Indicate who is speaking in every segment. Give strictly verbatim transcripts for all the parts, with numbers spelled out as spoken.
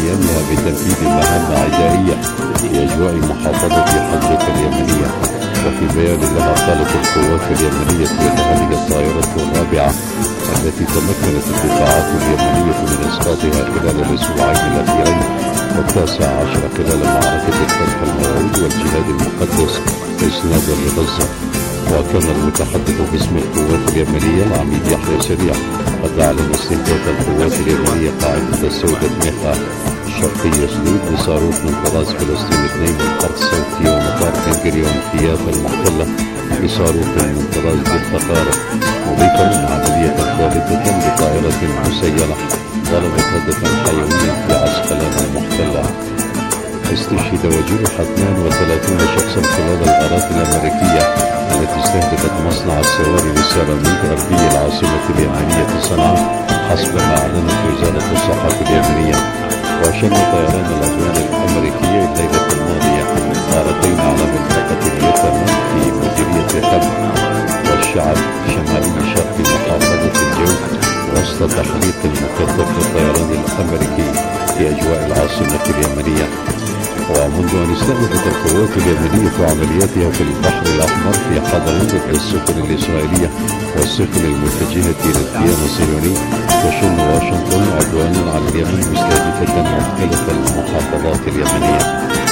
Speaker 1: قيامها بتنفيذ مهام عدائية في أجواء محافظة حدرك اليمنية. وفي بيان لها قالت القوات اليمنية بأن هذه الطائرة الرابعة التي تمكنت الدفاعات اليمنية من إسقاطها خلال الأسبوعين الأخيرين والتاسع عشر خلال معركة الفتح الموعود والجهاد المقدس إسنادا لغزة. وكان المتحدث باسم القوات اليمنية العميد يحيى سريع قد أعلن استهداف القوات اليمنية قاعدة السودة ميخا شرقي سدود بصاروخ من طراز فلسطين اثنين من القرص الصوتي ومطار بن غوريون كياف المحتلة بصاروخ من طراز بالفقار، مضيفا أن عملية ثالثة بطائرة مسيرة ضربت هدفا حيويا في عسقلان المحتلة. استشهد وجرح اثنين وثلاثين شخصا خلال الغارات الأمريكية التي استهدفت مصنع السواري للسيراميك غربي العاصمة اليمنية صنعاء حسب ما أعلنت وزارة الصحة اليمنية. وشن طيران العدوان الأمريكية الليلة الماضية غارتين على منطقة اليتامى في مديرية حلب والشعب شمالي شرق محافظة الجوف وسط تحليق المكثف للطيران الأمريكي في أجواء العاصمة اليمنية. ومنذ أن استهدفت القوات اليمنية عملياتها في البحر الأحمر في حضارات السفن الإسرائيلية والسفن المتجهة إلى الكيان الصهيوني، تشن واشنطن عدوانا على اليمن مستهدفة مختلف المحافظات اليمنية.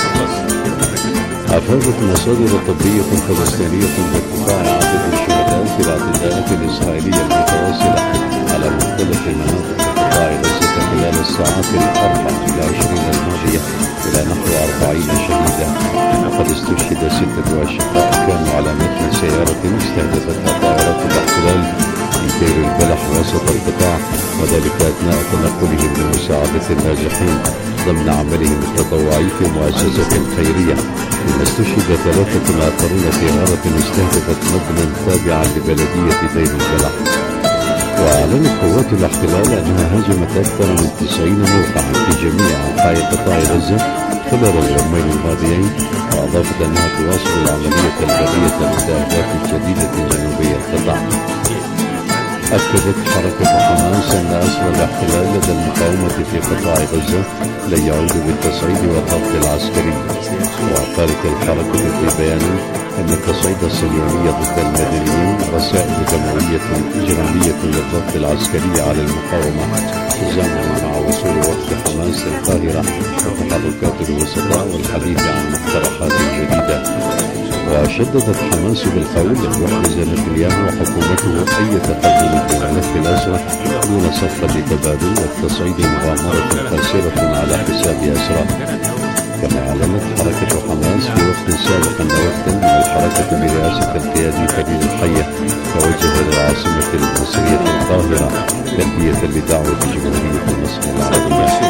Speaker 1: أفادت مصادر طبية فلسطينية بارتفاع عدد الشهداء في الاعتداءات الإسرائيلية المتواصلة على مختلف مناطق قطاع غزة خلال الساعات الأربع إلى عشرين الماضية إلى نحو أربعين شهيدا. وقد استشهد ستة أشقاء كانوا على متن سيارة استهدفتها طائرات الاحتلال في دير البلح وسط القطاع، وذلك أثناء تنقلهم لمساعدة النازحين ضمن عملهم التطوعي في مؤسسة خيرية. ثم استشهد ثلاثة آخرون في غارة استهدفت مبنى تابعا لبلدية دير البلح. وأعلنت قوات الاحتلال أنها هاجمت أكثر من تسعين موقعا في جميع أنحاء قطاع غزة خلال اليومين الماضيين، وأضافت أنها تواصل العملية البرية ضد أهداف جديدة جنوبي القطاع. أكدت حركة حماس أن أسر الاحتلال لدى المقاومة في قطاع غزة لن يعود بالتصعيد والضغط العسكري. وقالت الحركة في بيان أن التصعيد الصهيوني ضد المدنيين رسائل دموية إجرامية للضغط العسكري على المقاومة تزامن مع وصول وفد حماس القاهرة وتحركات الوسطاء والحديث عن مقترحات جديدة. وشددت حماس بالقول أن يحرز نتنياهو وحكومته أي تقدم في الملف الأزرق دون صفقة تبادل والتصعيد مغامرة خاسرة على حساب أسرى. كما أعلنت حركة حماس في وقت سابق أن وفدا من الحركة برئاسة القيادي فريد الحية توجه إلى العاصمة المصرية القاهرة تلبية لدعوة جمهورية مصر العربية.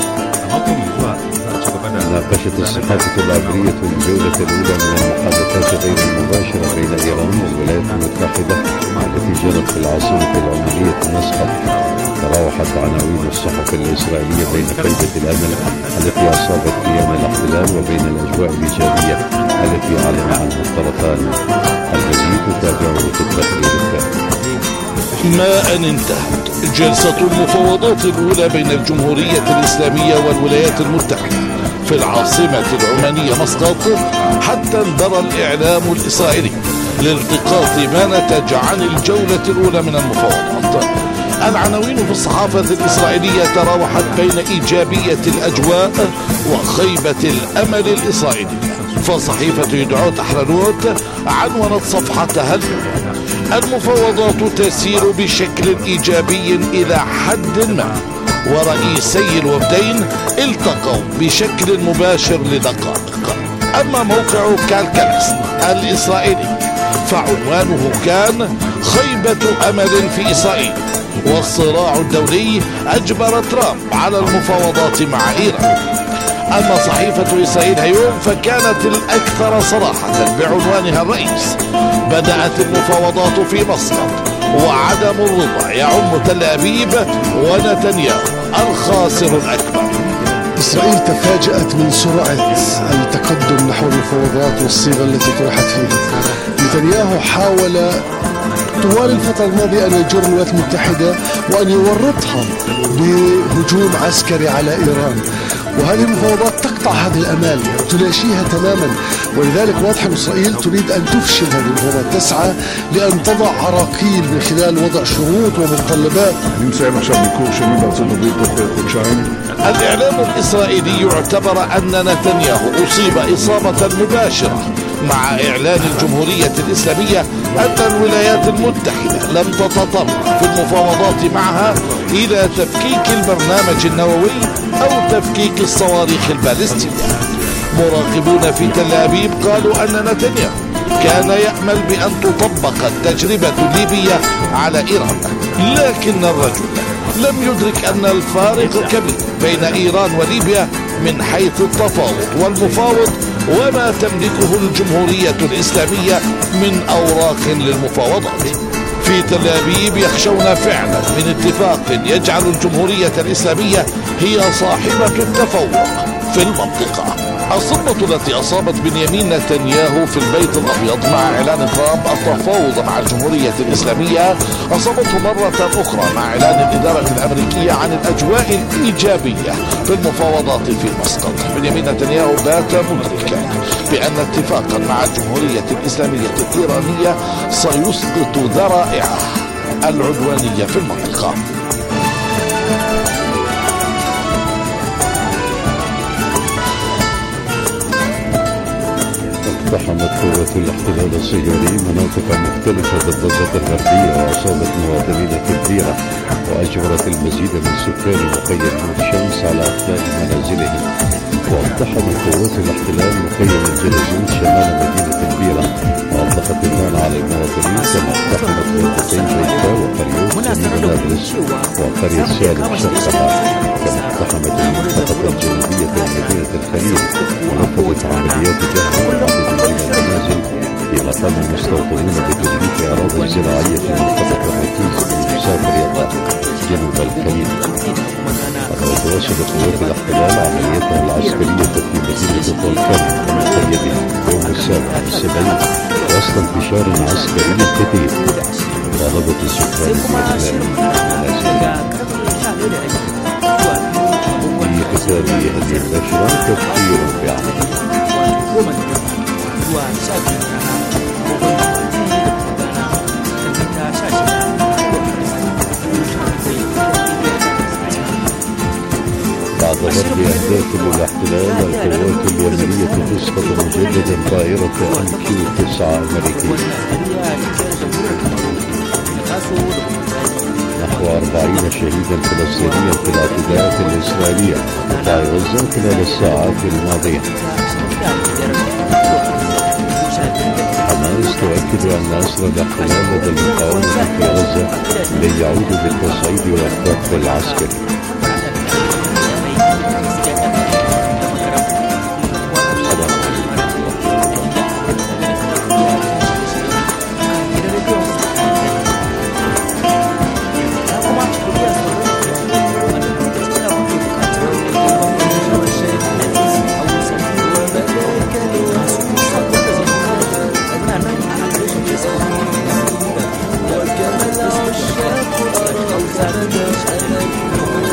Speaker 1: ناقشت الصحافة العبرية الجولة الأولى من المحادثات غير المباشرة بين إيران والولايات المتحدة التي جرت في العاصمة العمانية مسقط. تراوحت عناوين الصحف الإسرائيلية بين خيبة الأمل التي أصابت قيام الاحتلال وبين الأجواء الإيجابية التي أعلن عنها الطرفان. المزيد تتابعه في التقرير التالي.
Speaker 2: ما أن انتهت جلسة المفاوضات الأولى بين الجمهورية الإسلامية والولايات المتحدة في العاصمة العمانية مسقط، حتى اندرى الإعلام الإسرائيلي لالتقاط ما نتج عن الجولة الأولى من المفاوضات. العناوين في الصحافة الإسرائيلية تراوحت بين إيجابية الأجواء وخيبة الأمل الإسرائيلي. فصحيفة يدعوت أحرنوت عنونت صفحتها: المفاوضات تسير بشكل إيجابي إلى حد ما، ورئيسي الوفدين التقوا بشكل مباشر لدقائق. أما موقع كالكلس الإسرائيلي فعنوانه كان: خيبة أمل في إسرائيل، والصراع الدولي أجبر ترامب على المفاوضات مع إيران. أما صحيفة إسرائيل هيوم فكانت الأكثر صراحة بعنوانها الرئيس: بدأت المفاوضات في مسقط وعدم الرضا يعم تل أبيب ونتنياهو الخاسر الأكبر.
Speaker 3: إسرائيل تفاجأت من سرعة التقدم نحو المفاوضات والصيغة التي طرحت فيها. نتنياهو حاول طوال الفترة الماضية أن يجر الولايات المتحدة وأن يورطها بهجوم عسكري على إيران، وهذه المفاوضات تقطع هذه الأمال، تلاشيها تماما. ولذلك واضح أن إسرائيل تريد أن تفشل هذه المفاوضات، تسعى لأن تضع عراقيل من خلال وضع شروط ومتطلبات.
Speaker 2: الإعلام الإسرائيلي يعتبر أن نتنياهو أصيب إصابة مباشرة مع إعلان الجمهورية الإسلامية أن الولايات المتحدة لم تتطرق في المفاوضات معها إلى تفكيك البرنامج النووي أو تفكيك الصواريخ البالستية. مراقبون في تل أبيب قالوا أن نتنياهو كان يأمل بأن تطبق التجربة الليبية على إيران، لكن الرجل لم يدرك أن الفارق كبير بين إيران وليبيا من حيث التفاوض والمفاوض وما تملكه الجمهورية الإسلامية من أوراق للمفاوضات. في تل أبيب يخشون فعلا من اتفاق يجعل الجمهورية الإسلامية هي صاحبة التفوق في المنطقة. الصدمة التي أصابت بنيامين نتنياهو في البيت الأبيض مع إعلان ترامب التفاوض مع الجمهورية الإسلامية أصابته مرة أخرى مع إعلان الإدارة الأمريكية عن الأجواء الإيجابية في المفاوضات في مسقط. بنيامين نتنياهو بات مدركا بأن اتفاقا مع الجمهورية الإسلامية الإيرانية سيسقط ذرائعها العدوانية في المنطقة.
Speaker 1: اقتحمت قوة الاحتلال السياري مناطق مختلفة بالضفة الغربية وأصابت مواطنين كثيرة، وأجبرت المزيد من سكان مخيم نور شمس على إخلاء منازلهم. واقتحمت قوات الاحتلال مخيم الجلجول شمال مدينة البيرة وأطلقت النار على المواطنين، كما اقتحمت منطقتين بيتا وقريوت جنوب نابلس وقرية سالم شرقها، كما اقتحمت المنطقة الجنوبية من مدينة الخليل ونفذت عمليات جهر عدد من المنازل، فيما قام المستوطنون بتدريك أراضي زراعية في منطقة الركيز بمساف رياض جنوب الخليل. وقد واصلت قوات الاحتلال عملياتها العسكرية في مدينة طولكرم المقيدة يوم السابع والسبعين وسط انتشار عسكري كثير. طالبت السكان بإخلاء المنازل. في ختام هذه النشرة تفكير بعملية. بعد ضرب أهداف للاحتلال القوات اليمنية تسقط مجددا طائرة أم كيو تسعة أمريكية. نحو أربعين شهيدا فلسطينيا في الاعتداءات الإسرائيلية في قطاع غزة خلال الساعات الماضية. حماس تؤكد أن أسرى الاحتلال لدى المقاومة في غزة لن يعودوا بالتصعيد والضغط العسكري.
Speaker 4: وكما العشاق أرى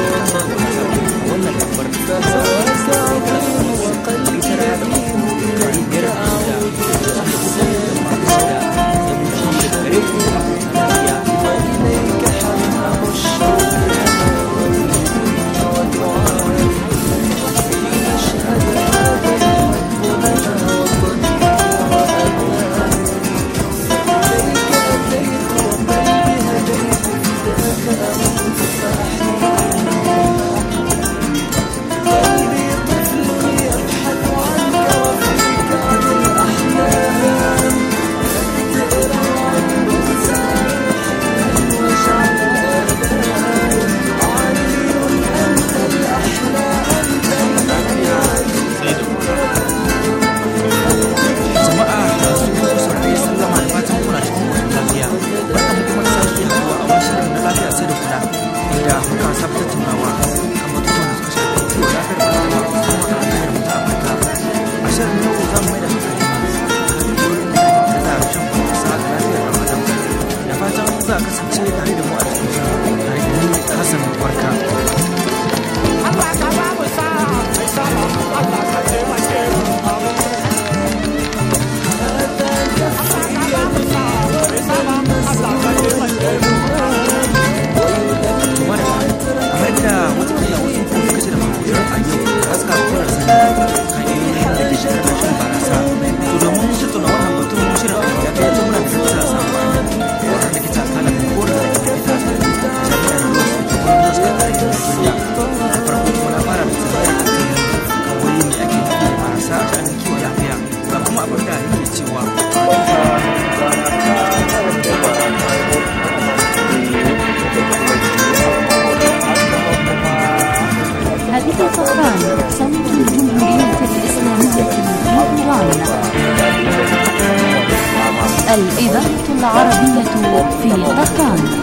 Speaker 4: صوت الجمهورية الإسلامية في إيران. الإذاعة العربية في طهران.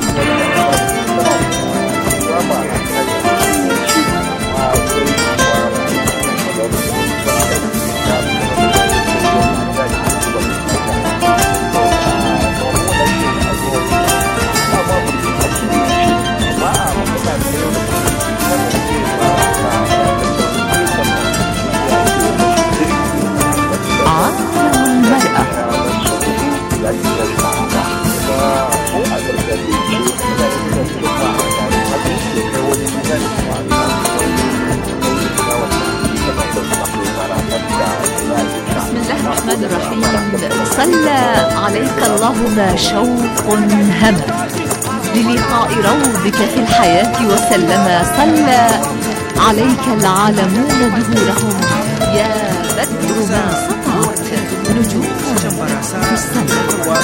Speaker 4: صلى عليك اللهم شوق هم للقاء روضك في الحياة وسلم. صلى عليك العالمون ظهورهم يا بدر ما سطعت نجوم في السماء.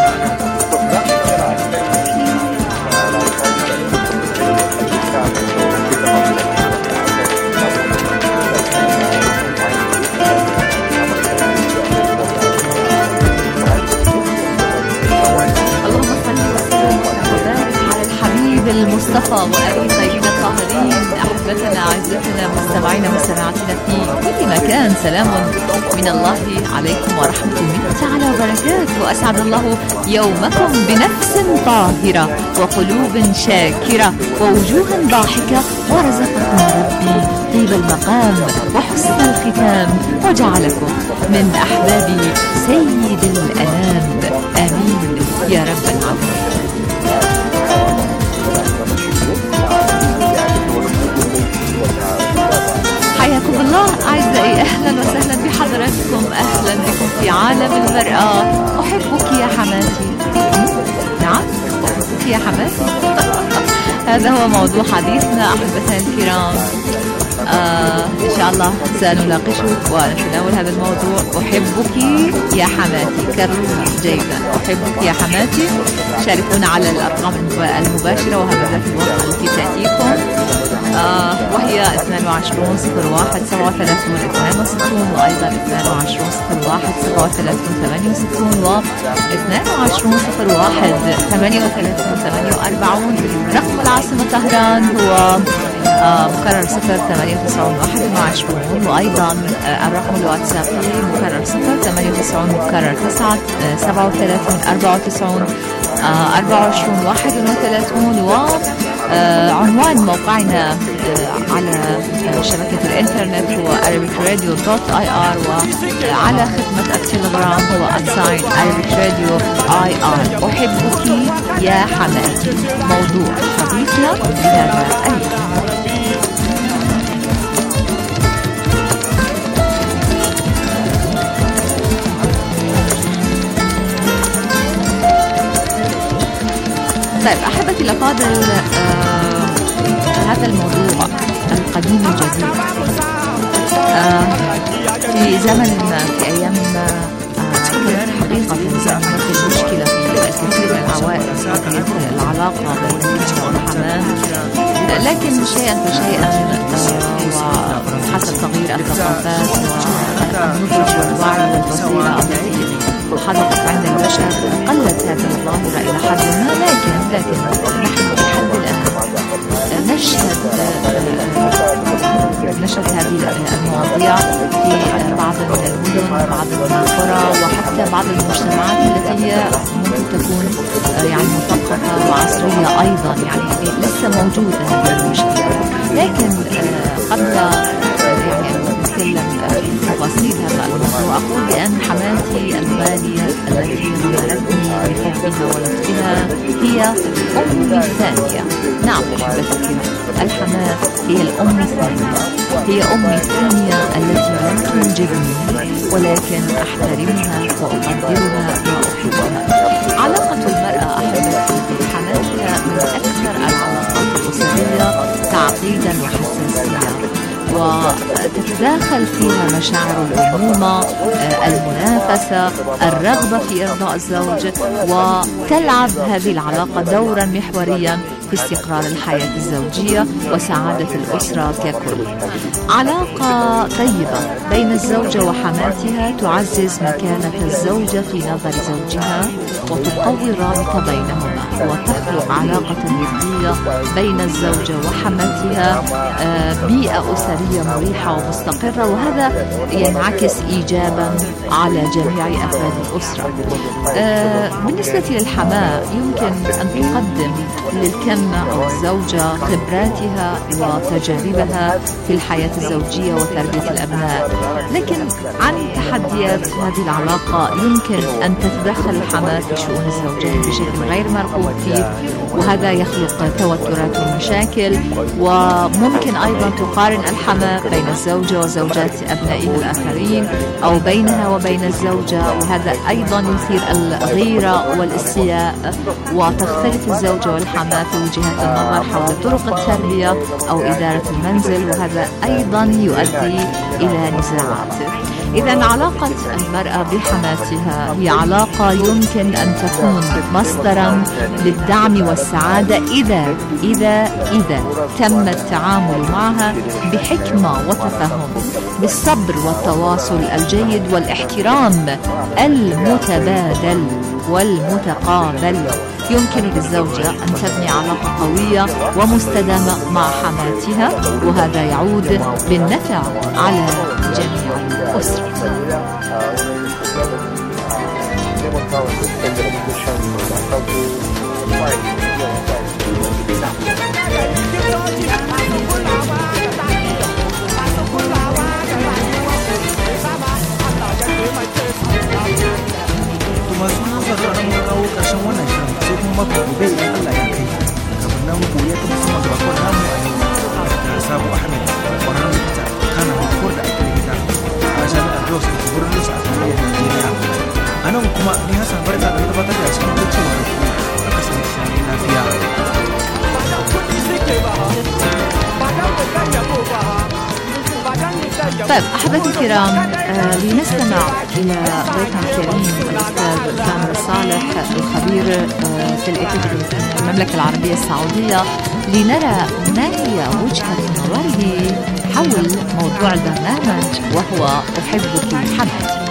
Speaker 4: المصطفى وآل طيبين الطاهرين. أحبتنا أعزتنا مستمعينا مستمعاتنا في كل مكان، سلام من الله عليكم ورحمة منه تعالى وبركاته. وأسعد الله يومكم بنفس طاهرة وقلوب شاكرة ووجوه ضاحكة، ورزقكم ربي طيب المقام وحسن الختام، وجعلكم من أحباب سيد الأنام. آمين يا رب العالمين. حياكم الله أعزائي، أهلا وسهلا بحضراتكم، أهلا بكم في عالم المرأة. أحبك يا حماتي. نعم أحبك يا حماتي. هذا هو موضوع حديثنا أحبتنا الكرام. آه إن شاء الله سنناقشه ونتناول هذا الموضوع. أحبك يا حماتي، كرروا جيدا، أحبك يا حماتي. شاركونا على الأرقام المباشرة وهبذا في الوقت التي تأتيكم، آه وهي اثنين وعشرين صفر واحد سبعة وثلاثين اثنين وستين، وأيضا اثنين وعشرين صفر واحد سبعة وثلاثين ثمانية وستين، و اثنين وعشرين صفر واحد ثمانية وثلاثين ثمانية وأربعين. رقم العاصمة طهران هو آه مكرر صفر ثمانية وتسعين واحد وعشرين، وأيضا آه الرقم الواتسابي مكرر صفر ثمانية وتسعين مكرر تسعة سبعة وثلاثين أربعة وتسعين أربعة وعشرين واحد وثلاثين. و آه عنوان موقعنا آه على آه شبكة الإنترنت هو arabic radio dot i r، وعلى خدمة التليجرام هو @sign arabic radio i r. أحبك يا حماتي موضوع حديثنا بهذا اليوم. طيب أحبتي الأفاضل، آه هذا الموضوع القديم الجديد آه في زمن في أيام آه حقيقة كانت المشكلة في الكثير من العوائل العلاقة بين الزوج والحمام، لكن شيئا فشيئا آه وحسب تغيير الثقافات والنضج والوعي والبصيرة التي حدثت عند البشر قلت هذه الظاهرة إلى حد ما، لكن لكن نحن بحد الآن نشهد نشهد هذه المواضيع في بعض من المدن، بعض من القرى، وحتى بعض المجتمعات التي هي ممكن تكون يعني مثقفة وعصرية أيضا، يعني لسه موجودة هذه المشكلة. لكن قبل يعني نتكلم في تفاصيل هذا الموضوع، أقول بأن حماتي الغالية التي غمرتني بحبها ولطفها هي أمي الثانية. نعم أحبتي، الحماة هي الأم الثانية، هي أمي الثانية التي لم تنجبني، ولكن أحترمها وأقدرها وأحبها. علاقة المرأة أحبتي بحماتها من أكثر العلاقات الأسرية تعقيدا وحساسية، وتتداخل فيها مشاعر الأمومة، المنافسة، الرغبة في إرضاء الزوج، وتلعب هذه العلاقة دورا محوريا في استقرار الحياة الزوجية وسعادة الأسرة ككل. علاقة طيبة بين الزوجة وحماتها تعزز مكانة الزوجة في نظر زوجها وتقوي الرابطة بينهما وتخلق علاقة ودية بين الزوجة وحماتها، بيئة أسرية مريحة ومستقرة، وهذا ينعكس إيجابا على جميع أفراد الأسرة. بالنسبة للحماة يمكن أن تقدم للكنة أو الزوجة خبراتها وتجاربها في الحياة الزوجية وتربية الأبناء، لكن عن تحديات هذه العلاقة يمكن أن تتدخل الحماة في شؤون الزوجين بشكل غير مرغوب فيه، وهذا يخلق توترات ومشاكل. وممكن أيضا تقارن الحماة بين الزوجة وزوجات أبنائه الآخرين أو بينها وبين الزوجة، وهذا أيضا يثير الغيرة والاستياء، وتختلف الزوجة والحماة في وجهات النظر حول طرق التربية أو إدارة المنزل، وهذا أيضا يؤدي إلى نزاعات. إذا علاقة المرأة بحماتها هي علاقة يمكن أن تكون مصدرا للدعم والسعادة إذا إذا إذا تم التعامل معها بحكمة وتفهم، بالصبر والتواصل الجيد والاحترام المتبادل والمتقابل. يمكن للزوجة أن تبني علاقة قوية ومستدامة مع حماتها، وهذا يعود بالنفع على جميع الأسرة.
Speaker 5: masu zuwa an kawo ƙarshen wannan shirin sai kuma mako gobe idan Allah ya kai. Kafin nan mu ya ta musamman da bakon namu a yau da Sabu Ahmed, ƙwararren likita kana hukumar da ake likita a jami'ar Jos da wurin Lusa a tarayyar Najeriya. A nan kuma ni Hassan Barka da gabatar da cikin cewa da ku a kasance lafiya.
Speaker 4: طيب أحبتي الكرام، آه لنستمع إلى ضيفنا الكريم الأستاذ كامل صالح الخبير آه في الإتيكيت في المملكة العربية السعودية، لنرى ما هي وجهة نظره حول موضوع البرنامج وهو أحبك حماتي.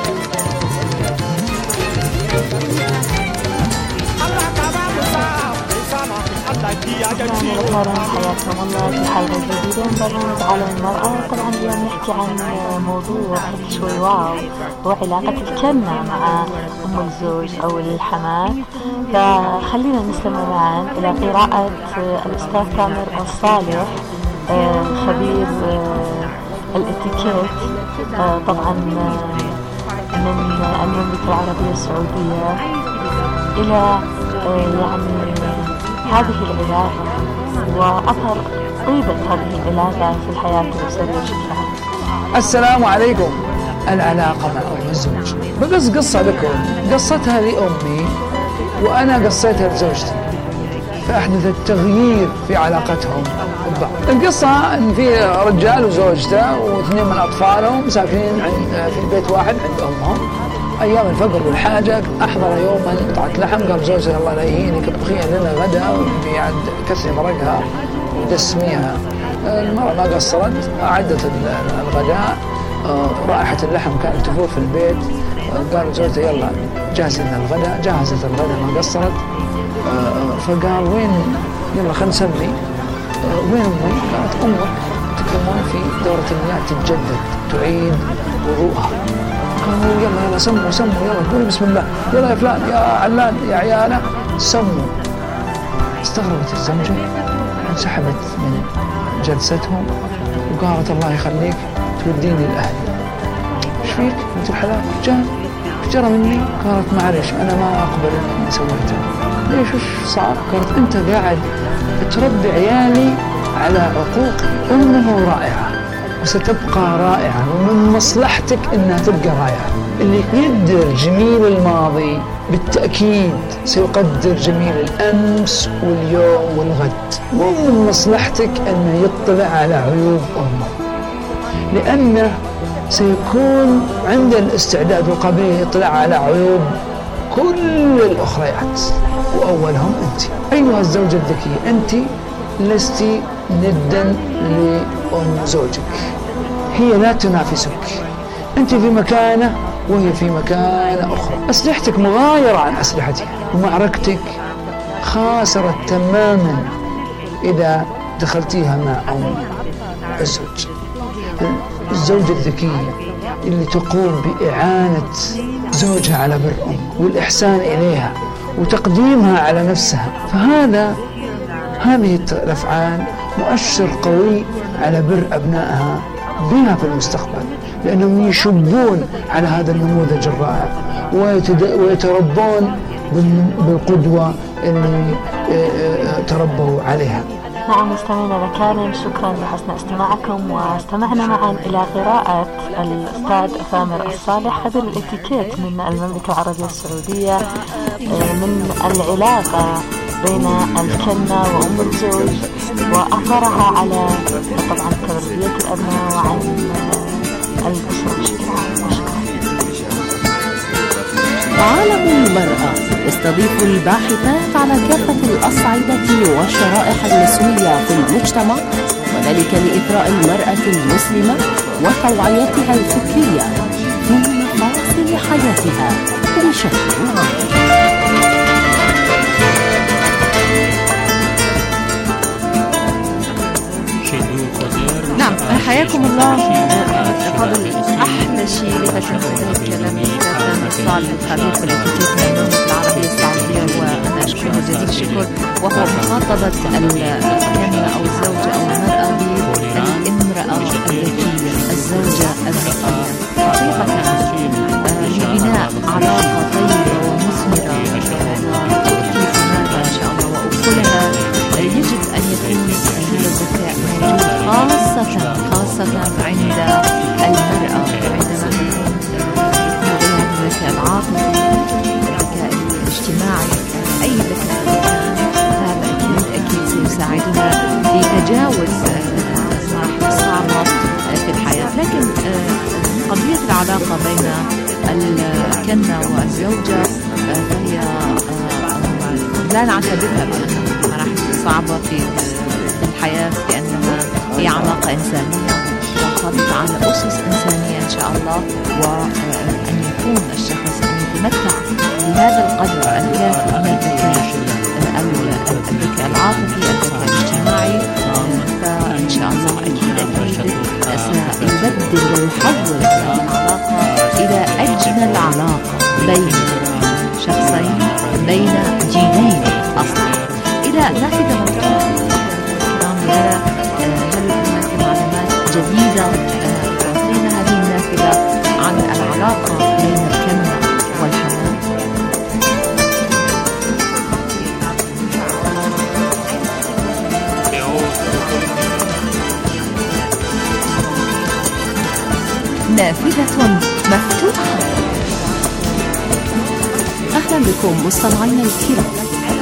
Speaker 6: أهلا حياكم الله في حلقة جديدة من برنامج عالم المرأة. طبعا اليوم نحكي عن موضوع شوي واو، هو علاقة الكنة مع أم الزوج أو الحماة. فخلينا نستمع معا إلى قراءة الأستاذ كامل الصالح خبير الاتيكيت طبعا من المملكة العربية السعودية إلى يعني هذه العلاقة وأثر طيبة هذه العلاقة في الحياة الأسرية بشكل عام.
Speaker 7: السلام عليكم. العلاقة مع أم الزوج بقص قصة لكم، قصتها لأمي وأنا قصيتها لزوجتي، فأحدثت تغيير في علاقتهم ببعض. القصة أن في رجال وزوجته واثنين من أطفالهم ساكنين في البيت واحد عند أمهم. أيام الفقر والحاجة أحضر يوما قطعة لحم، قال زوجها الله لا يهينك اطبخيها لنا غدا وبيعد كسري مرقها ودسميها. المرأة ما قصرت، أعدت الغداء، رائحة اللحم كانت تفور في البيت. قال زوجها يلا جهز لنا الغداء، جهزت الغداء ما قصرت. فقال وين يلا خلينا نسمي، وين أمي؟ قالت أمك تكرمون في دورة المياه تتجدد تعيد وضوءها. قالوا يلا يلا سموا سموا يلا قولوا بسم الله، يلا يا فلان يا علان يا عيالة سموا. استغربت الزوجة انسحبت من جلستهم وقالت الله يخليك توديني لأهلي. ايش فيك؟ قلت الحلال جان ايش جرى مني؟ قالت معلش انا ما اقبل اني سويته. ليش ايش صار؟ قالت انت قاعد تربي عيالي على عقوق امه رائعة وستبقى رائعة ومن مصلحتك انها تبقى رائعة. اللي يقدر جميل الماضي بالتأكيد سيقدر جميل الأمس واليوم والغد، ومن مصلحتك أنه يطلع على عيوب أمه، لأنه سيكون عنده الاستعداد والقابلية يطلع على عيوب كل الأخريات. وأولهم أنت. أيها الزوجة الذكية، أنت لست ندا لأم زوجك، هي لا تنافسك، أنت في مكانة وهي في مكانة أخرى، أسلحتك مغايرة عن أسلحتها، ومعركتك خاسرة تماما إذا دخلتيها مع أم الزوج. الزوجة الذكية اللي تقوم بإعانة زوجها على بر أم والإحسان إليها وتقديمها على نفسها، فهذا هذه الأفعال مؤشر قوي على بر أبنائها بها في المستقبل، لأنهم يشبون على هذا النموذج الرائع ويتربون بالقدوة اللي تربوا عليها.
Speaker 6: نعم مستمعينا الكرام، شكرا لحسن استماعكم، واستمعنا معا إلى قراءة الأستاذ ثامر الصالح خبير الاتيكيت من المملكة العربية السعودية من العلاقة بين الكنة وأم الزوج وأثرها على طبعا تربية الأبناء وعن الأسرة بشكل عام.
Speaker 8: عالم المرأة يستضيف الباحثات على كافة الأصعدة والشرائح النسوية في المجتمع، وذلك لإثراء المرأة المسلمة وتوعيتها الفكرية في مفاصل حياتها بشكل عام.
Speaker 4: نعم، حياكم الله. فضل أحلى شيء لفترة الكلام الكلام الصالح الخبير في الاتيكيت من المملكة العربية السعودية، وأنا أشكره جزيل الشكر، وهو مخاطبة الكنة أو الزوجة أو المرأة بالامرأة الذكية، الزوجة الذكية، حقيقة لبناء علاقة طيبة ومثمرة وكيف هذا إن شاء الله وأصولها يجب أن يكون هذا الذكاء موجود، خاصة خاصة عند المرأة، عندما تكون لديها الذكاء العاطفي، الذكاء الاجتماعي، أي ذكاء هذا أكيد أكيد سيساعدها في تجاوز المراحل الصعبة في الحياة. لكن قضية العلاقة بين الكنة والزوجة فهي لا نعتبرها بأنها مراحل صعبة في الحياة، لأنها هي علاقة إنسانية مرتبطة على أسس إنسانية إن شاء الله، وأن يكون الشخص أن يتمتع بهذا القدر الكافي من الذكاء، الذكاء العاطفي، الذكاء الاجتماعي، فإن شاء الله أكيد أكيد سيبدل ويحول العلاقة إلى أجمل علاقة بين شخصين، بين جيلين أصلا. إلى نافذة مفتوحة الكرام، يرى هل هناك معلومات جديدة تعطينا هذه النافذة عن العلاقة بين الكنة والحمام؟ نافذة مفتوحة.
Speaker 8: أهلا بكم مستمعينا الكرام.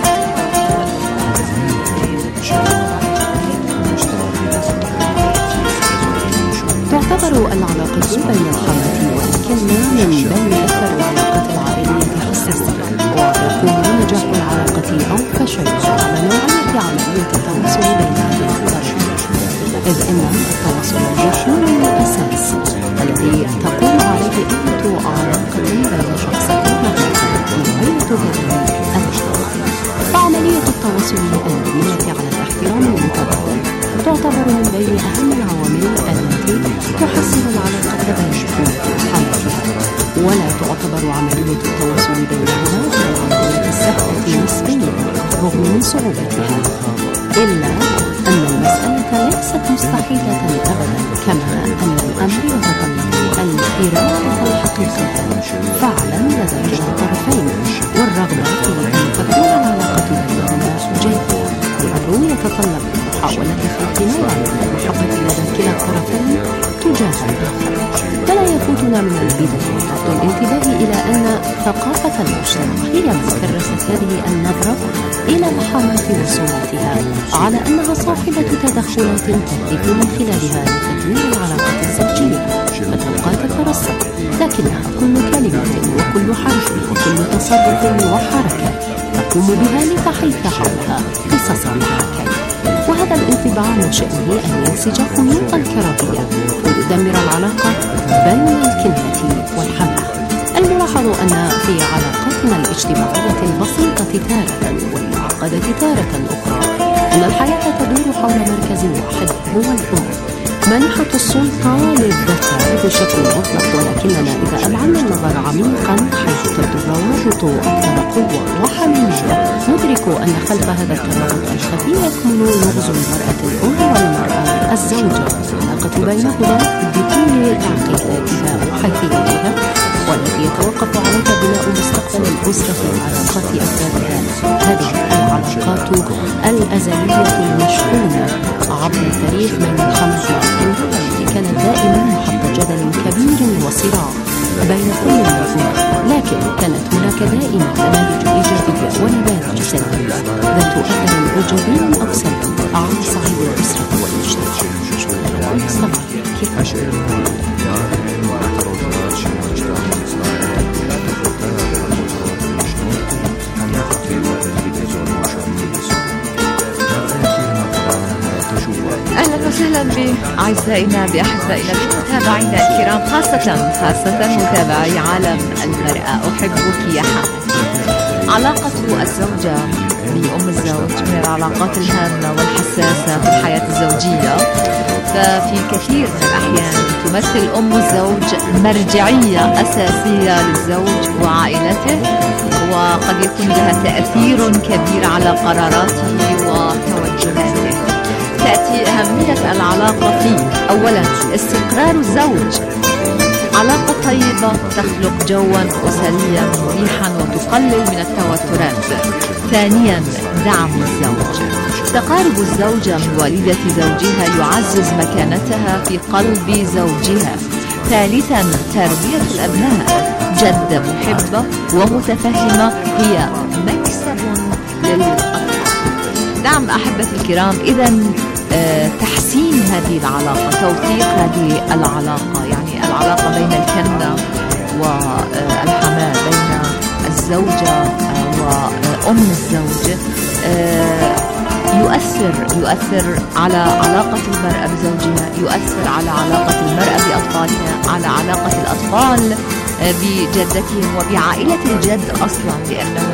Speaker 8: تعتبر العلاقة بين الحماة والكنة من بين أكثر العلاقات العائلية حساسية، ويكون نجاح العلاقة أو فشلها على نوعية عملية التواصل بين هذه الطرفين، إذ إن التواصل يكون الأساس الذي تقوم عليه أي علاقة بين شخصين نوعية هذه العلاقة. فعملية التواصل المبنية على الاحترام المتبادل تعتبر من بين أهم العوامل التي تحسن العلاقة بين الحماة، ولا تعتبر عملية التواصل بينهما بالعملية السهلة نسبيا رغم من صعوبتها، إلا أن المسألة ليست مستحيلة أبدا، كما أن الأمر يتطلب الإرادة الحقيقية فعلا لدى كلا الطرفين، والرغبة في أن تكون العلاقة بينهما جيدة. الأمر يتطلب محاولة خلق نوع من المحبة لدى كلا الطرفين تجاه الآخر. فلا يفوتنا من البداية الانتباه إلى أن ثقافة المجتمع هي من كرست هذه النظرة إلى الحماة وصولتها على أنها صاحبة تدخلات تهدف من خلالها لتدمير العلاقة الزوجية، فتبقى تترسب، لكنها كل كلمة وكل حرف وكل تصرف وحركة يقوم بها لتحيث حولها قصص الحكاية. وهذا الانطباع من شأنه أن ينسج خيوط الكراهية ويدمر العلاقة بين الكنة والحماة. الملاحظ أن في علاقاتنا الاجتماعية البسيطة تارة والمعقدة تارة أخرى أن الحياة تدور حول مركز واحد هو الأم، منحة السلطة للذكر بشكل مطلق. ولكننا إذا أمعنا النظر عميقا حيث تبدو الروابط أكثر قوة وحميمية ندرك أن خلف هذا الترابط الخفي يكمن لغز المرأة الأم والمرأة الزوجة، العلاقة بينهما بكل تعقيداتها وحيثياتها، والتي يتوقف عليها بناء مستقبل الأسرة وعلاقات أفرادها. هذه العلاقات الأزلية المشحونة عبر التاريخ من الحماة والكنة التي كانت دائما محط جدل كبير وصراع بين كل النفوذ، لكن كانت هناك دائما نماذج إيجابية ونماذج سلبية ذات أثر إيجابي أو سلبي على صعيد الأسرة والمجتمع.
Speaker 4: أهلا وسهلا بأعزائنا بأحبائنا بمتابعينا الكرام، خاصة خاصة متابعي عالم المرأة. أحبك يا حماتي. علاقة الزوجة بأم الزوج من العلاقات الهامة والحساسة في الحياة الزوجية، ففي كثير من الأحيان تمثل أم الزوج مرجعية أساسية للزوج وعائلته، وقد يكون لها تأثير كبير على قراراته وتوجهاته. تأتي أهمية العلاقة في أولا استقرار الزوج. علاقة طيبة تخلق جوا أسريا مريحا وتقلل من التوترات. ثانيا دعم الزوج. تقارب الزوجة من والدة زوجها يعزز مكانتها في قلب زوجها. ثالثا تربية الأبناء. جدة محبة ومتفهمة هي مكسب للأطفال. نعم أحبتي الكرام، إذن آه تحسين هذه العلاقة، توثيق هذه العلاقة، يعني العلاقة بين الكنة والحماة، بين الزوجة آه وأم الزوج، آه يؤثر يؤثر على علاقة المرأة بزوجها، يؤثر على علاقة المرأة بأطفالها، على علاقة الأطفال آه بجدتهم وبعائلة الجد أصلا، لأنه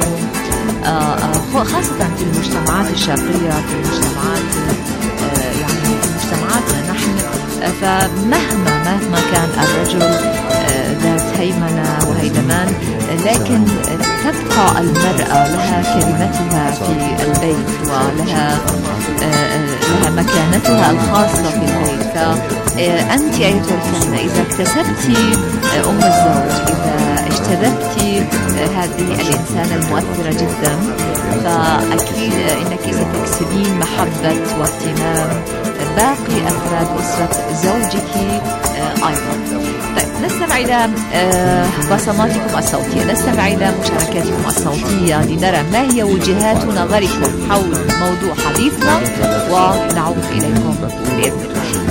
Speaker 4: خاصة في المجتمعات الشرقية، في المجتمعات يعني في مجتمعاتنا نحن، فمهما مهما كان الرجل ذات هيمنة وهيدمان، لكن تبقى المرأة لها كلمتها في البيت ولها لها مكانتها الخاصة في البيت. فأنت أيتها الكنة إذا اكتسبت أم الزوج، إذا اجتذبت هذه الإنسانة المؤثرة جدا، فأكيد أنك ستكسبين محبة واهتمام باقي أفراد أسرة زوجك أيضا. طيب نستمع إلى بصماتكم الصوتية، نستمع إلى مشاركاتكم الصوتية لنرى ما هي وجهات نظركم حول موضوع حديثنا، ونعود إليكم بإذن الله.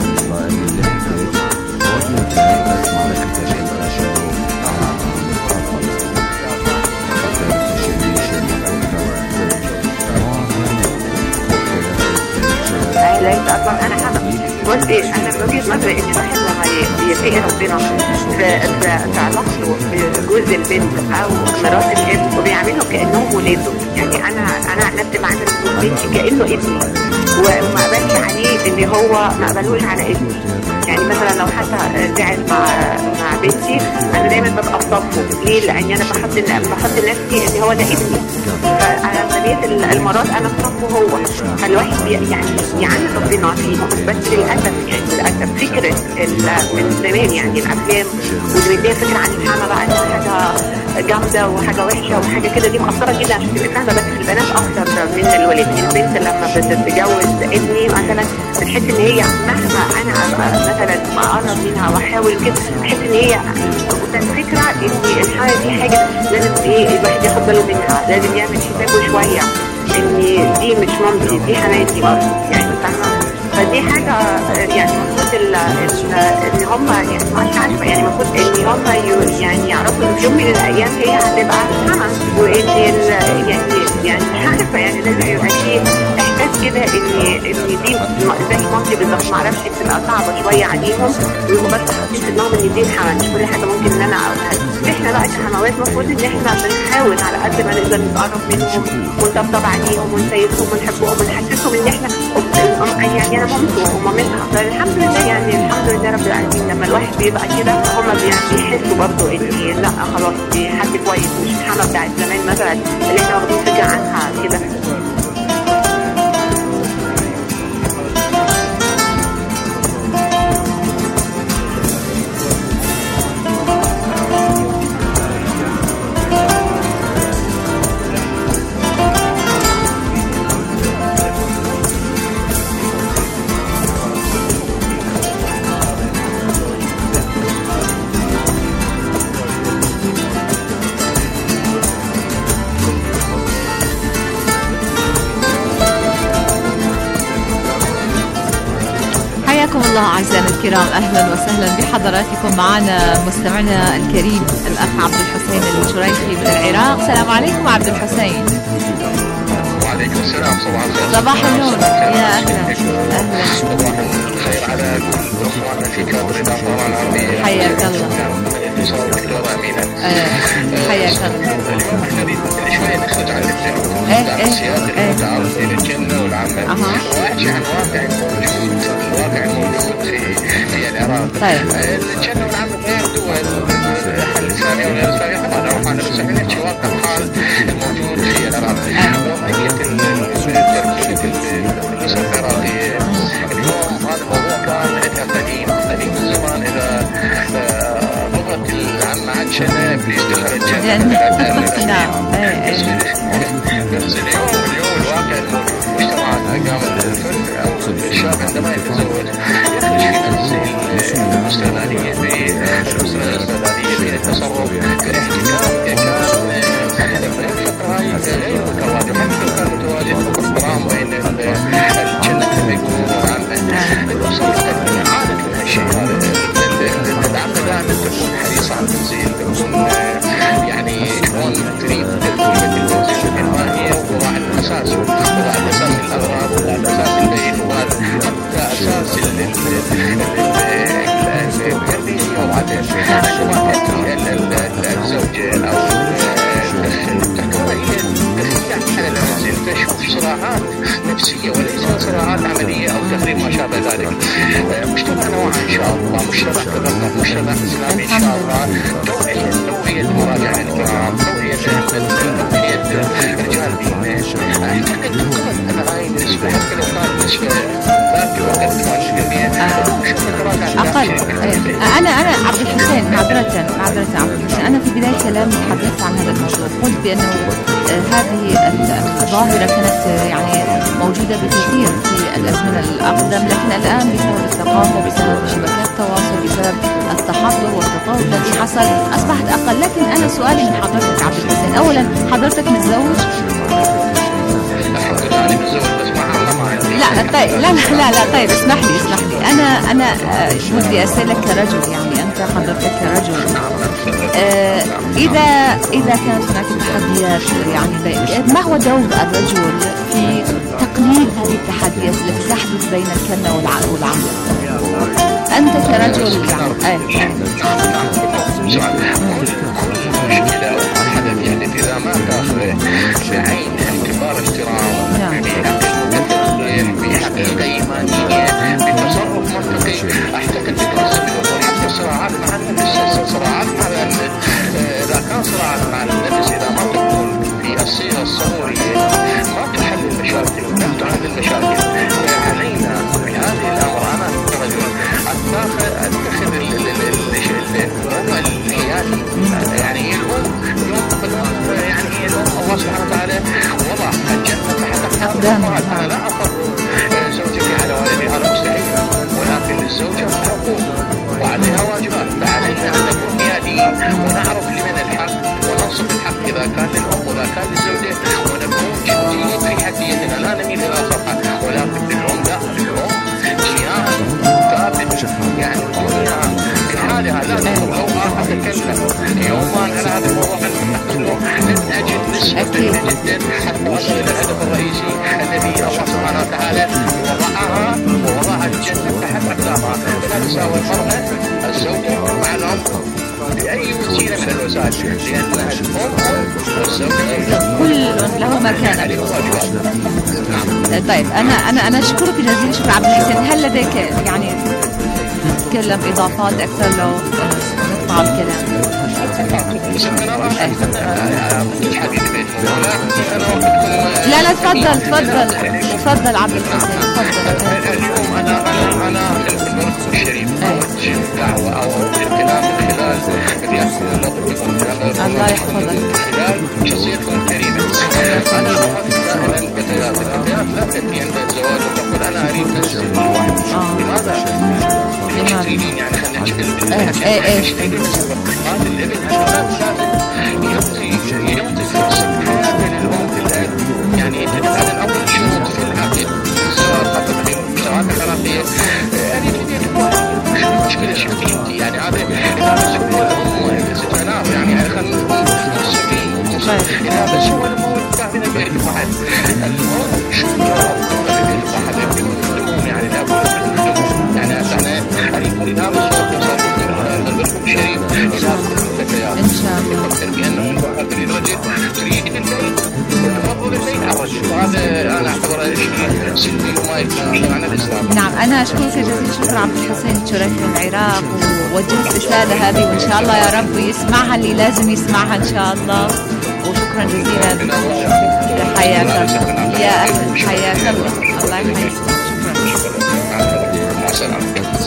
Speaker 9: لقيت اصلا انا حابه بصي، انا من وجهه نظري اني بحب لما يتقي ربنا في في علاقته بجوز البنت او مرات الابن وبيعملوا كانهم ولاده. يعني انا انا عن نفسي بعمل جوز بنتي كانه ابني، وما اقبلش عليه اللي هو ما اقبلوش على ابني. يعني مثلا لو حتى زعل مع مع بنتي، انا دايما ببقى في صفه. ليه؟ لاني انا بحط بحط نفسي ان هو ده ابني. فعلى اغلبيه المرات انا في صفه هو. فالواحد يعني يعامل ربنا فيهم، بس للاسف يعني للاسف فكره من زمان يعني الافلام واللي بيديها فكره عن الحما بقى انها حاجه جامده وحاجه وحشه وحاجه كده، دي مأثره جدا عشان تبقى فاهمه. بس البنات اكتر من الولاد. البنت لما بتتجوز ابني مثلا بتحس ان هي مهما انا مثلا اقرب منها واحاول كده، بحس ان هي الفكره ان الحاله دي حاجه لازم ايه الواحد ياخد باله منها، لازم يعمل حسابه شويه ان دي مش مامتي، دي حماتي برضه، يعني فاهمه. فدي حاجه يعني المفروض ان هم يعني مش عارفه، يعني المفروض ان هم يعني يعرفوا ان في يوم من الايام هي هتبقى حما، وان يعني يعني مش عارفه يعني لازم يبقى في احساس كده ان ان دي زي مصري بالظبط، ما اعرفش بتبقى صعبه شويه عليهم، ويبقوا بس حاطين في دماغهم ان دي الحما مش كل حاجه ممكن ان انا اقولها. احنا بقى كحموات المفروض ان احنا بنحاول على قد ما نقدر نتقرب منهم ونطبطب عليهم ونسيسهم ونحبهم ونحسسهم ان احنا يعني انا مامته ومامتها. فالحمد لله يعني الحمد لله رب العالمين لما الواحد بيبقى كده هم بيحسوا برضه ان لا خلاص دي حد كويس، مش الحما بتاعت زمان مثلا اللي احنا واخدين فكره عنها كده.
Speaker 4: حياكم الله أعزائنا الكرام، أهلا وسهلا بحضراتكم. معنا مستمعنا الكريم الأخ عبد الحسين الشريحي من العراق. السلام عليكم عبد الحسين.
Speaker 10: وعليكم السلام. صباح الخير.
Speaker 4: صباح النور يا أهلا أهلا.
Speaker 10: صباح الخير على كل أخواننا في كادر الإذاعة العربية.
Speaker 4: حياك الله. حياك الله.
Speaker 10: اليوم احنا نريد شوية نخرج عن السياسة المتعارف بين الجنة والعمل، ونحكي عن واقع موجود، الواقع الموجود في في العراق. الجنة والعمل غير دول الإسلامية والغير الإسلامية، طبعا لو احنا بس نحكي واقع الحال الموجود في العراق وماهية تركيبة النساء العراقية. اليوم هذا الموضوع كان عندها قديم قديم من زمان. إذا لغة العامة عندنا بيشتغل الجنة.
Speaker 4: نعم.
Speaker 10: بس اليوم اليوم الواقع الموجود في المجتمعات قام الفرد أو الشاب عندما يتزوج يخرج في منزل المستغلالية بالأسرة الاستغلالية بالتصرف بالاحتكار كان الفترة هاي غير متواجد، حتى لو كان متواجد باحترام بين الجنة لما يكون عامة الأسرة تقدم عادة من الشيء هذا. العامة دائما تكون حريصة على التنزيل، تكون يعني شلون تريد تركيبة المنزل ما هي وضع الأساس، وضع الأساس الأغراض، وضع الأساس البيت، وحتى أساس التربية وبعدين ما تأتي الزوجة أو التكوينية على المنزل تشوف صراعات نفسية وليس صراعات عملية أو تخريب ما شابه ذلك. مجتمعنا واعي إن شاء الله، مجتمع تدرب، مجتمع إسلامي إن شاء الله. توعية توعية المراجعة الكرام، توعية توعية رجال دين. أعتقد قبل أنا هاي بالنسبة حتى لو كان بالنسبة ذاك الوقت
Speaker 4: أقل. أنا أنا عبد الحسين معذرة معذرة عبد الحسين، أنا في بداية كلامي تحدثت عن هذا الموضوع، قلت بأنه هذه الظاهرة كانت يعني موجودة بكثير في الأزمنة الأقدم، لكن الآن بسبب الثقافة، بسبب شبكات التواصل، بسبب التحضر والتطور الذي حصل أصبحت أقل. لكن أنا سؤالي من حضرتك عبد الحسين، أولا حضرتك متزوج؟ لا طيب لا لا لا طيب اسمح لي اسمح لي انا انا ودي اسالك كرجل، يعني انت حضرتك كرجل آه اذا اذا كانت هناك تحديات، يعني ما هو دور الرجل في تقليل هذه التحديات التي تحدث بين الكنة والعمل؟ انت كرجل يعني
Speaker 10: يعني إذا ما تأخذ بعين اعتبار احترام بحقيقة إيمانية بتصرف منطقي، أعتقد بتنزل الأمور. حتى صراعات مع النفس، صراعات مع إذا كان صراعات مع النفس إذا ما تكون في الصيغة الصورية ما تحل المشاكل، لا تحل المشاكل. علينا في هذه الأمر أنا كرجل أتخذ أتخذ الوضع الحياتي، يعني الأم يعني الأم الله سبحانه وتعالى وضع الجنة تحت أقدامها. أنا لا أفضل زوجتي على والدي، هذا مستحيل، ولكن الزوجة حقوق وعليها واجبات، فعلينا أن نكون حياديين ونعرف لمن الحق وننصف الحق إذا كان للأم وإذا كان للزوجة، ونكون جديين في حديتنا لا نميل إلى صفحة. ولكن بالأم لا، بالأم كيان ثابت، يعني الدنيا بحالها لا تكون أو آخر بالنسبة لنا جدا حتى وصل إلى الهدف الرئيسي الذي الله سبحانه وتعالى وضعها ووضعها الجنة تحت أقدامها. لا تساوي المرأة الزوجة مع الأم بأي وسيلة من الوسائل، لأنها الأم والزوجة
Speaker 4: كل له مكانة. طيب أنا أنا أنا أشكرك جزيل الشكر عبد الحسين. هل لديك يعني تتكلم إضافات أكثر لو نطلع الكلام؟ لا لا تفضل تفضل تفضل عبد الحسين تفضل.
Speaker 10: اليوم أنا أنا أنا المركز الشريف دعوة أو الكلام من خلال
Speaker 4: الله يحفظك
Speaker 10: خلال شخصيتكم الكريمة. أنا دائما الفتيات الفتيات لا تأتي عند الزواج وتقول أنا أريد نفسي. لماذا؟ لماذا؟ يعني خلينا نشكل
Speaker 4: ايه ايه
Speaker 10: هذا الابن يعطي يعطي فرصة حياة للأم الآن. يعني هذا أول شروط في العقد سواء خاصة في المجتمعات الخرافية. يعني شو مشكلة شفتي يعني هذا هذا سوى الأم الاستثناء يعني خلينا نقول السبيل هذا سوى الموت من البيت واحد الموت شو البيت واحد الأم يعني الأب يعني أنا أريد هذا الصوت الشريف
Speaker 4: إن شاء الله.
Speaker 10: لأنه الرجل تريد البيت وتفضل البيت على الرجل، وهذا أنا أعتبره شيء سلبي وما يكون عن الإسلام.
Speaker 4: نعم أنا أشكرك جزيل الشكر عبد الحسين شريف من العراق، ووجهت رسالة هذه وإن شاء الله يا رب يسمعها اللي لازم يسمعها إن شاء الله. وشكرا جزيلا حياك يا أهل حياك الله. الله يحييك. شكرا.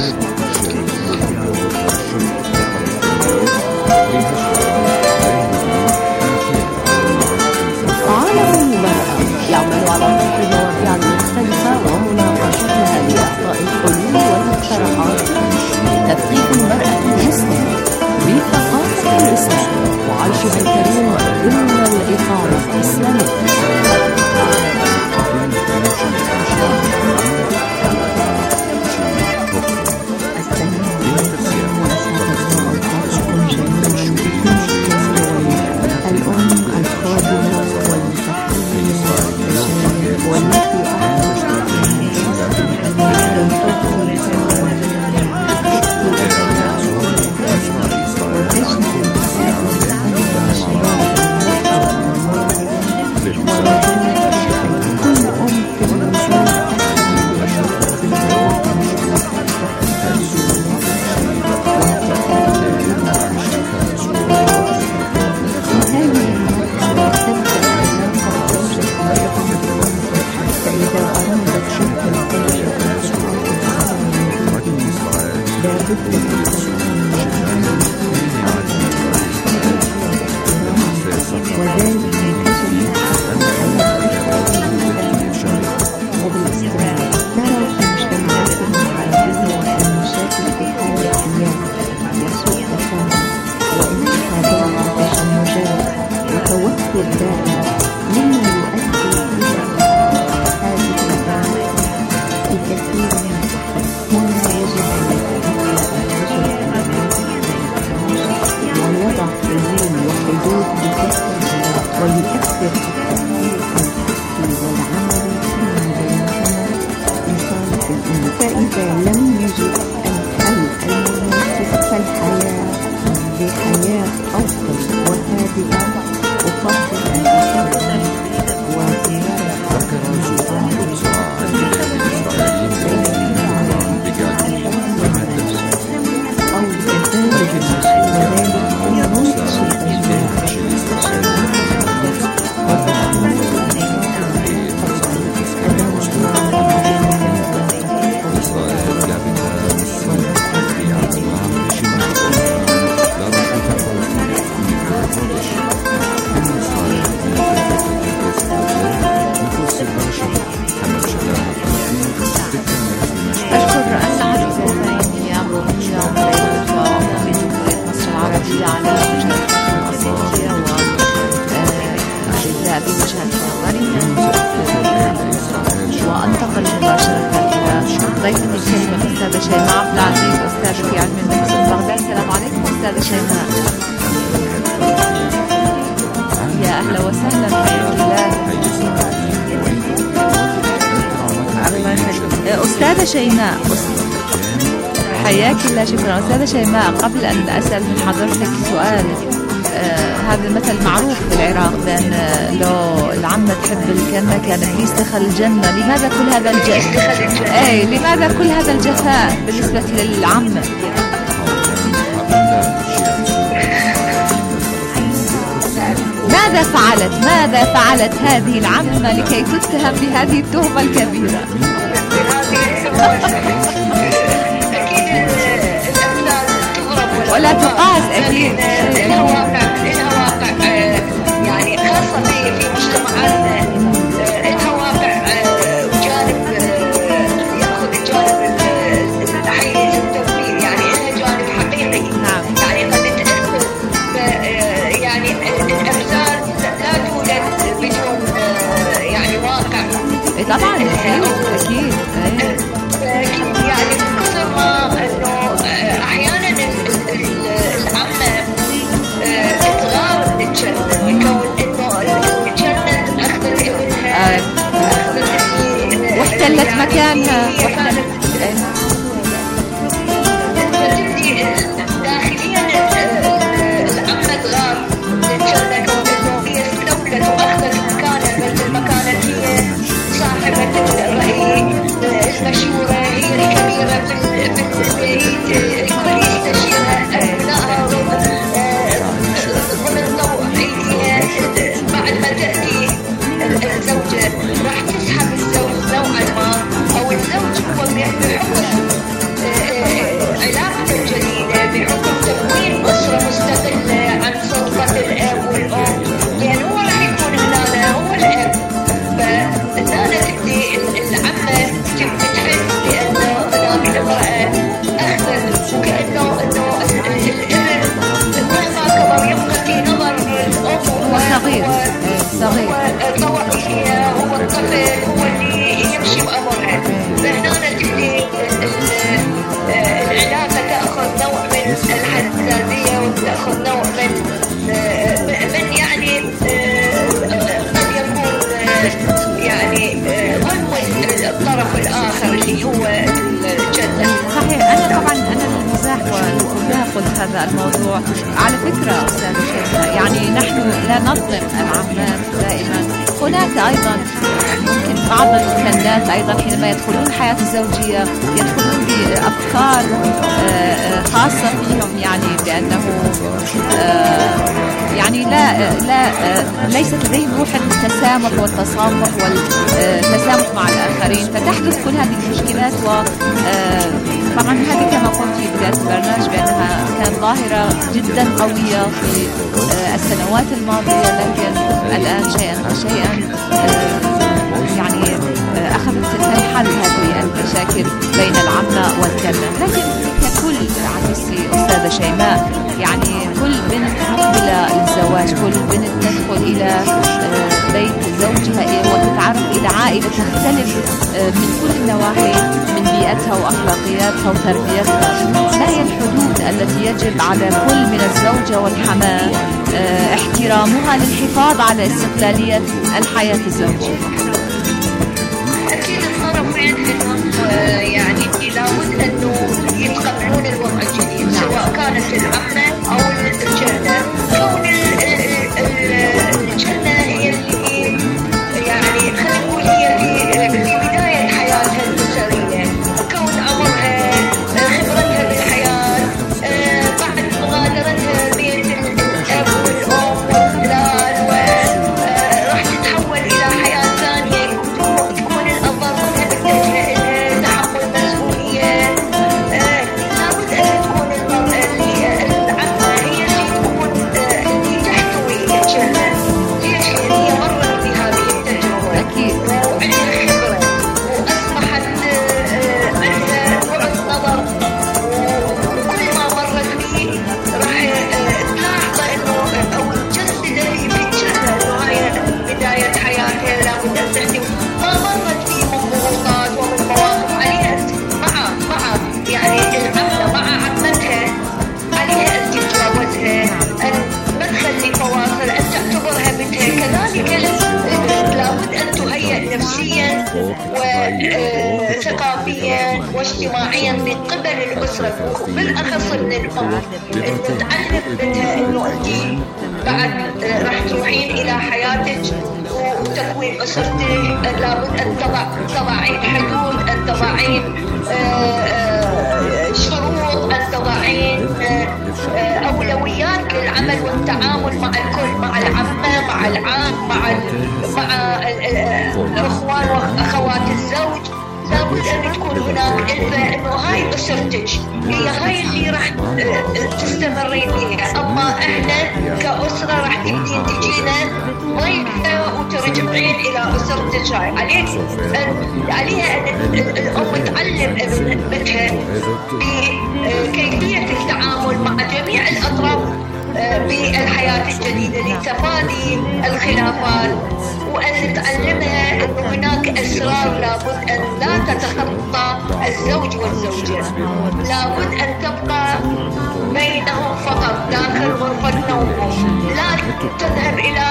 Speaker 8: عالم المرأة يعمل على طرح المواضيع المختلفة ومناقشتها لإعطاء الحلول والمقترحات لتثقيف المرأة المسلمة بثقافة الإسلام وعيشها الكريم ضمن الإقامة الإسلامية.
Speaker 4: يا أهلا وسهلا أستاذة شيماء، حياك الله، شكرا أستاذة شيماء. قبل أن أسأل من حضرتك سؤال، آه هذا المثل معروف في العراق، بأن لو العمة تحب الكنة كان إبليس دخل الجنة. لماذا كل هذا الجفاء؟ أي لماذا كل هذا الجفاء بالنسبة للعمة؟ ماذا فعلت ماذا فعلت هذه العمة لكي تتهم بهذه التهمة الكبيرة؟ ولا تقاس أكيد.
Speaker 11: لها واقع لها واقع يعني خاصة في مجتمعاتنا، لها واقع جانب يأخذ الجانب الحيز التوفيق، يعني لها جانب حقيقي.
Speaker 4: نعم.
Speaker 11: يعني قد تأثر يعني الأمثال لا توجد بدون يعني واقع.
Speaker 4: طبعا أكيد أكيد.
Speaker 11: يعني كثر ما إنه أحيانا العمة تغار الجنة، يكون إنه الجنة أخذت ابنها
Speaker 4: واحتلت مكانها واحتلت
Speaker 11: داخليا العمة تغار الجنة، كون إنه هي استولت وأخذت مكانها مثل ما كانت هي صاحبة الرأي المشهورة، هي الكبيرة في البيت، الكل يستشيرها أبنائها ضمن ضوء أيديها. بعد ما تأتي الزوجة راح تسحب الزوج نوعا ما، أو الزوج هو بحكم علاقته الجديدة، بحكم تكوين أسرة مستقلة عن سلطة الأب والأم، لأن هو راح يكون هنا هو الأب. فالآن تبدي العمة تحس بأنه هناك امرأة أخذت، وكأنه إنه الابن مهما كبر يبقى في نظر الأم هو
Speaker 4: صغير صغير،
Speaker 11: طوعية، هو الطفل، هو اللي يمشي بأمرها. فهنا تبدي العلاقة تأخذ نوع من الحساسية، وتأخذ نوع من من يعني قد يكون يعني ظلم الطرف الآخر اللي هو الجنة.
Speaker 4: صحيح. أنا طبعا أنا للمزاح والمزاح قلت هذا الموضوع. على فكرة أستاذ شيماء، يعني نحن لا نظلم العمات دائما، هناك أيضا ممكن بعض الكنات أيضا حينما يدخلون الحياة الزوجية يدخلون بأفكار خاصة فيهم، يعني بأنه يعني لا لا ليست لديهم روح التسامح والتصامح والتسامح مع الآخرين، فتحدث كل هذه المشكلات. وطبعا هذه كما قلت في بداية البرنامج بأنها كانت ظاهرة جدا قوية في السنوات الماضية، لكن الآن شيئا فشيئا يعني أخذت تنحل هذه المشاكل بين العمة والكنة. لكن ككل عزيزتي أستاذة شيماء، يعني كل بنت مقبلة للزواج، كل بنت تدخل إلى بيت زوجها وتتعرف إلى عائلة تختلف من كل النواحي، من بيئتها وأخلاقياتها وتربيتها. ما هي الحدود التي يجب على كل من الزوجة والحماة احترامها للحفاظ على استقلالية الحياة الزوجية؟
Speaker 11: أكيد الطرفين يعني لابد أنه يتقبلون الوضع الجديد، سواء كانت العمة أو الجنة. كون الجنة هي اللي يعني خلينا نقول هي في بداية حياتها الأسرية، كون عمرها، خبرتها بالحياة، بعد مغادرتها بيت الأب والأم والأولاد، وراح تتحول إلى حياة ثانية تكون الأنظار كلها بالنسبة لها تحمل مسؤولية. لابد أن تكون المرأة اللي واجتماعيا من قبل الأسرة بالأخص من الأم، إنه تعلم بنتها إنه أنت بعد راح تروحين إلى حياتك وتكوين أسرتك، لابد أن تضع تضعين حدود، أن تضعين شروط، أن تضعين أولويات للعمل والتعامل مع الكل، مع العمة، مع العام، مع مع الأخوان وأخوات الزوج. لابد أن تكون هناك إلفة إنه هاي أسرتك، هي هاي اللي راح تستمرين فيها. أما إحنا كأسرة راح تبدين تجينا ضيفة وترجعين إلى أسرتك. هاي عليك عليها أن الأم تعلم بنتها بكيفية التعامل مع جميع الأطراف بالحياة الجديدة لتفادي الخلافات، وأن تعلمها أن هناك أسرار لابد أن لا تتخطى الزوج والزوجة، لابد أن تبقى بينهم فقط داخل غرفة نومهم، لا تذهب إلى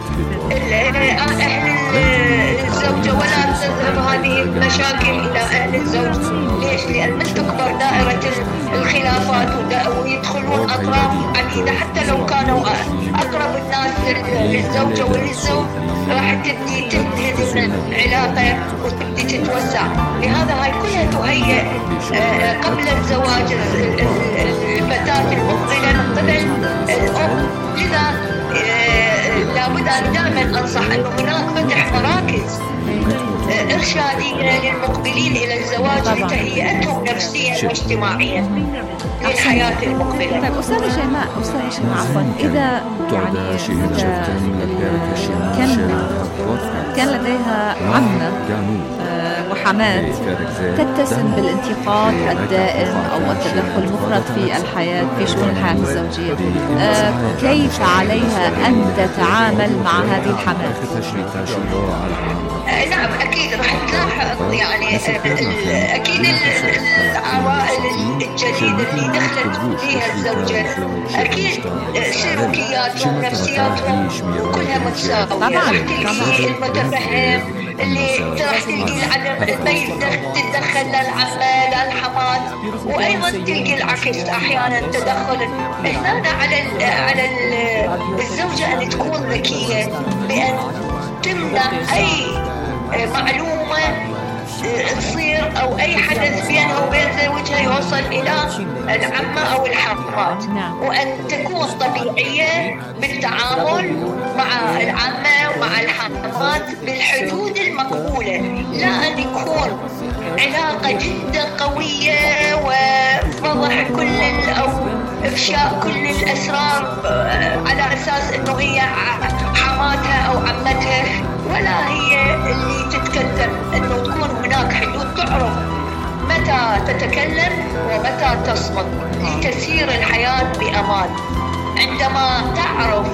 Speaker 11: أهل الزوجة ولا تذهب هذه المشاكل إلى أهل الزوج. ليش؟ لأن من تكبر دائرة الخلافات ويدخلون أطراف عديدة حتى لو كانوا أقرب الناس للزوجة وللزوج، راح تبدي تنهدم العلاقة وتبدي تتوسع. لهذا هاي كلها تهيئ قبل الزواج الفتاة المقبلة من قبل الأم. لذا لابد أن دائما أنصح أنه هناك فتح مراكز إرشادية للمقبلين إلى الزواج لتهيئتهم نفسيا واجتماعيا للحياة المقبلة.
Speaker 4: طيب أستاذة شيماء، أستاذة شيماء عفوا، إذا يعني كان كان لديها عمة وحمات تتسم بالانتقاد الدائم أو التدخل المفرط في الحياة في شؤون الحياة الزوجية، كيف عليها أن تتعامل مع هذه الحمات؟
Speaker 11: نعم أكيد راح تلاحظ يعني أكيد العوائل الجديدة اللي دخلت فيها الزوجة أكيد سلوكياتهم نفسياتهم كلها متساوية. راح تلقي المتفهم اللي راح تلقي العدم تتدخل للعمة للحمات، وأيضا تلقي العكس أحيانا تدخل. هنا على على الزوجة أن تكون ذكية بأن تمنع أي معلومة تصير أو أي حدث بينها وبين زوجها يوصل إلى العمة أو الحمات، وأن تكون طبيعية بالتعامل مع العمة ومع الحمات بالحدود المقبولة، لا أن يكون علاقة جدا قوية وفضح كل أو إفشاء كل الأسرار على أساس أنه هي حماتها أو عمتها، ولا هي اللي تتكلم. أنه تكون هناك حدود، تعرف متى تتكلم ومتى تصمت لتسير الحياة بأمان. عندما تعرف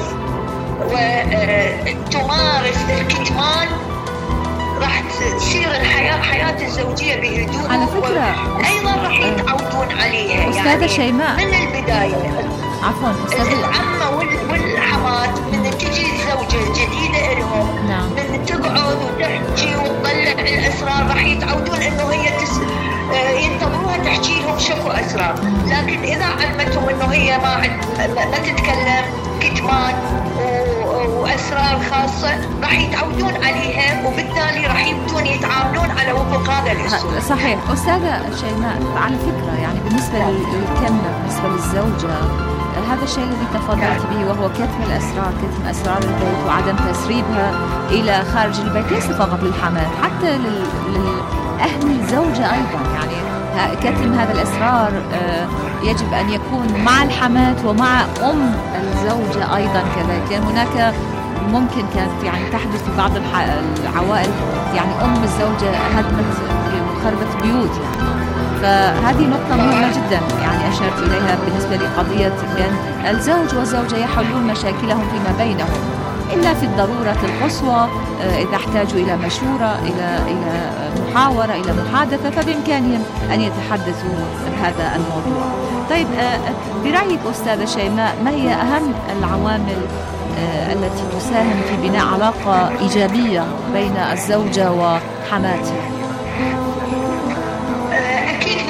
Speaker 11: وتمارس الكتمان راح تصير الحياة حياة الزوجية بهدوء.
Speaker 4: على فكرة
Speaker 11: أيضا راح يتعودون عليها
Speaker 4: أستاذة
Speaker 11: يعني
Speaker 4: شيماء
Speaker 11: من البداية.
Speaker 4: عفوا أستاذة
Speaker 11: العمة والحمات من تجي الزوجة الجديدة لهم،
Speaker 4: نعم.
Speaker 11: من تقعد وتحكي وتطلع الأسرار راح يتعودون إنه هي تس... ينتظروها تحكي لهم شكو أسرار. لكن إذا علمتهم إنه هي ما عد... ما تتكلم كتمان و... وأسرار خاصة راح يتعودون عليها، وبالتالي راح يبدون يتعاملون على وفق هذا الأسلوب.
Speaker 4: صحيح. أستاذة شيماء على فكرة يعني بالنسبة للكلمة بالنسبة للزوجة هذا الشيء الذي تفضلت به وهو كتم الأسرار، كتم أسرار البيت وعدم تسريبها إلى خارج البيت، ليس فقط للحماة حتى لأهل الزوجة أيضا. يعني كتم هذا الأسرار يجب أن يكون مع الحماة ومع أم الزوجة أيضا كذلك، لأن هناك ممكن كانت يعني تحدث في بعض العوائل يعني أم الزوجة هدمت خربت بيوت يعني. فهذه نقطة مهمة جدا يعني أشرت إليها بالنسبة لقضية بأن الزوج والزوجة يحلون مشاكلهم فيما بينهم إلا في الضرورة القصوى، إذا احتاجوا إلى مشورة إلى إلى محاورة إلى محادثة فبإمكانهم أن يتحدثوا هذا الموضوع. طيب برأيك أستاذة شيماء ما هي أهم العوامل التي تساهم في بناء علاقة إيجابية بين الزوجة وحماتها؟
Speaker 11: أكيد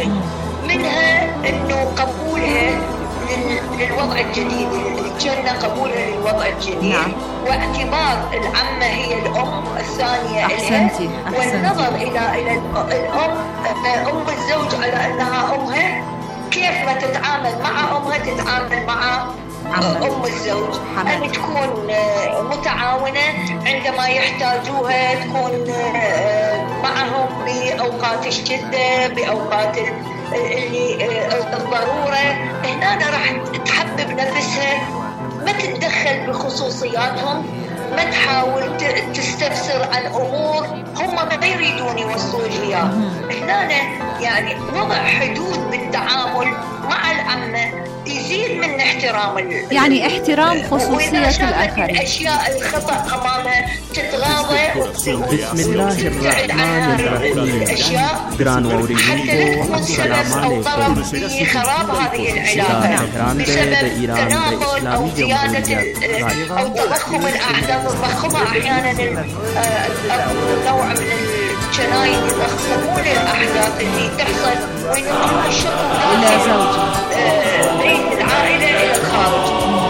Speaker 11: عوامل، منها انه قبولها للوضع الجديد، الجنة قبولها للوضع الجديد. نعم. واعتبار العمة هي الأم الثانية
Speaker 4: أحسنتي.
Speaker 11: لها، والنظر إلى إلى الأم أم الزوج على أنها أمها، كيف ما تتعامل مع أمها تتعامل مع أم الزوج، أن تكون متعاونة عندما يحتاجوها، تكون معهم بأوقات الشدة، بأوقات اللي الضرورة. هنا راح تحبب نفسها، ما تتدخل بخصوصياتهم، ما تحاول تستفسر عن أمور هم ما يريدون يوصلوا إياها. هنا يعني وضع حدود بالتعامل مع العمة يزيد من احترام،
Speaker 4: يعني احترام خصوصية الآخرين.
Speaker 11: الأشياء الخطأ أمامها تتغاضى.
Speaker 12: بسم الله الرحمن الرحيم. جران وريجو السلام عليكم.
Speaker 11: في خراب هذه العلاقة بسبب تناقض أو زيادة أو تضخم الأحداث. الضخمة أحيانا نوع من الجناين يضخمون الأحداث اللي تحصل وينقلون الشق
Speaker 4: إلى زوجي
Speaker 11: بين العائلة إلى الخارج.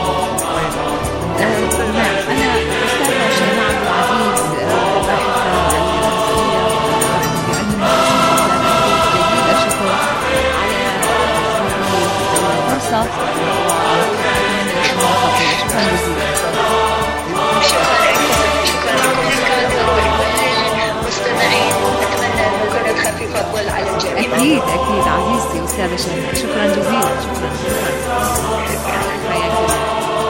Speaker 4: أنا أستاذة شيماء عبد العزيز، الشكر على الفرصة.
Speaker 11: شكرا لكم، شكرا لكم الكاتب ولكل المستمعين. أتمنى أن كانت خفيفة الظل على الجميع.
Speaker 4: أكيد أكيد عزيزتي أستاذة شيماء، شكرا جزيلا. شكرا حياك.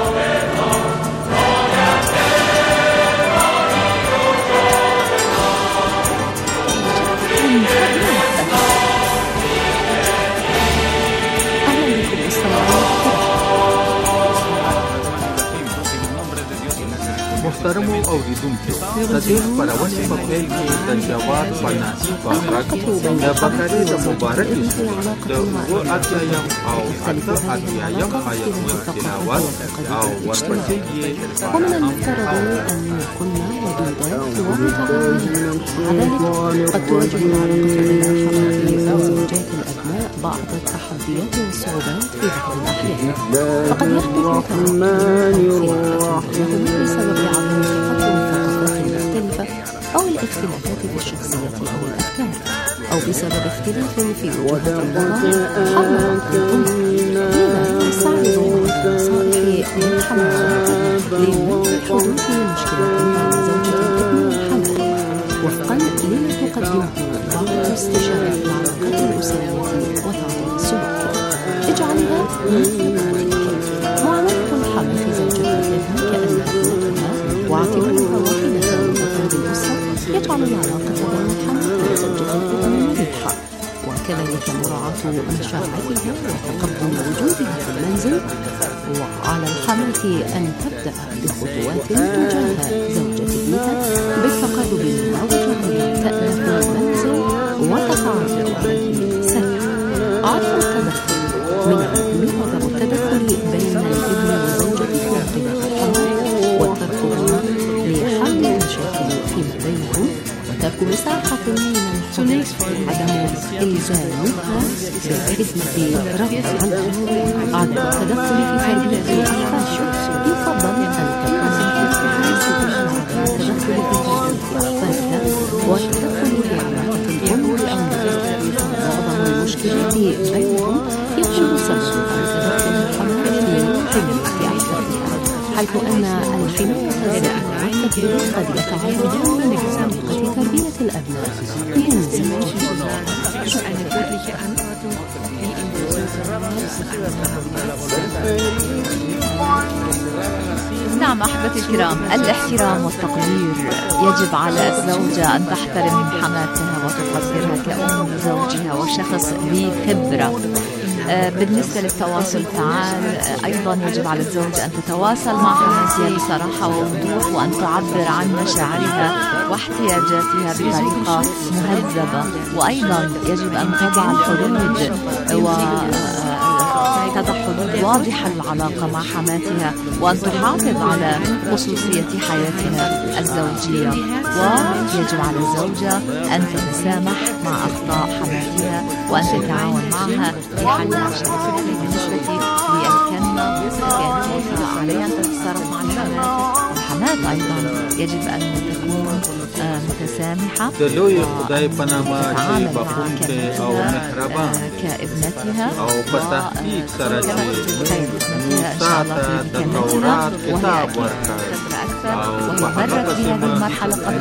Speaker 12: Muhtaramo audidumto, tadih para wasi papel ke dan jawab panas barak dan bakari dan mubarak itu dan gua atyayam au atau atyayam ayat tilawat au warpajiyye.
Speaker 8: ومن المفترض أن يكون ودودات ومتعاونين. كذلك قد تواجه العلاقة بين الحماة وزوجات الأبناء بعض التحديات والصعوبات في بعض الأحيان، فقد يحدث تناقض بسبب عدم التفاهم الثقافات المختلفة أو الاختلافات في الشخصية أو الأفكار، أو بسبب اختلاف في وجهة النظر حول بعض الأمور. لذا نستعرض نصائح من حماة لمنع حدوث مشكلة بين زوجة الابن والحماة، وفقا لما تقدمه بعض استشارات العلاقات الأسرية وتعديل السلوك. اجعلها معاملة الحماة زوجة الابن كأنها ابنتها، واعتبارها واحدة من أفراد الأسرة يجعل العلاقة بين الحماة وزوجة الابن مريحة، وكذلك مراعاة مشاعرها وتقبل وجودها في المنزل. وعلى الحماة أن تبدأ بخطوات تجاه زوجة ابنها بالتقرب منها وجعلها تألف المنزل وتتعرف عليه سريعا. عدم التدخل من الأم وعدم التدخل بين الابن وزوجته قبل الحماة، والترفض لحل المشاكل فيما بينهم، وترك مساحة من الحدود، عدم إلزامها بخدمة رفع عنها، عدم التدخل في تربية الأطفال. يفضل أن تكون عدم التدخل في تربية أطفالها والتدخل في علاقة الأم والأولاد. معظم المشكلات بينهم يكون سبب تدخل الحماة في تربية أطفالها، حيث أن الحماية والتدريب قد يتعارضان مع طريقة تربية الأبناء من زوجة.
Speaker 4: نعم أحبتي الكرام، الاحترام والتقدير. يجب على الزوجة أن تحترم حماتها وتقدرها كأم زوجها وشخص ذي خبرة. بالنسبة للتواصل الفعال أيضا يجب على الزوجة أن تتواصل مع حماتها بصراحة ووضوح، وأن تعبر عن مشاعرها واحتياجاتها بطريقة مهذبة. وأيضا يجب أن تضع الحدود و تضع حدود واضحة للعلاقة مع حماتها وأن تحافظ على خصوصية حياتها الزوجية. ويجب على الزوجة أن تتسامح مع أخطاء حماتها وأن تتعاون معها في حل مشاكلها. بالنسبة للكلمة كانت يجب عليها أن تتصرف مع الحمات. الحمات أيضا يجب أن تكون متسامحة وتتعامل مع كابنتها كابنتها وكما تتخيل ابنتها إن شاء الله في كلمتها وهي أكثر وهي مرت بهذه المرحلة قد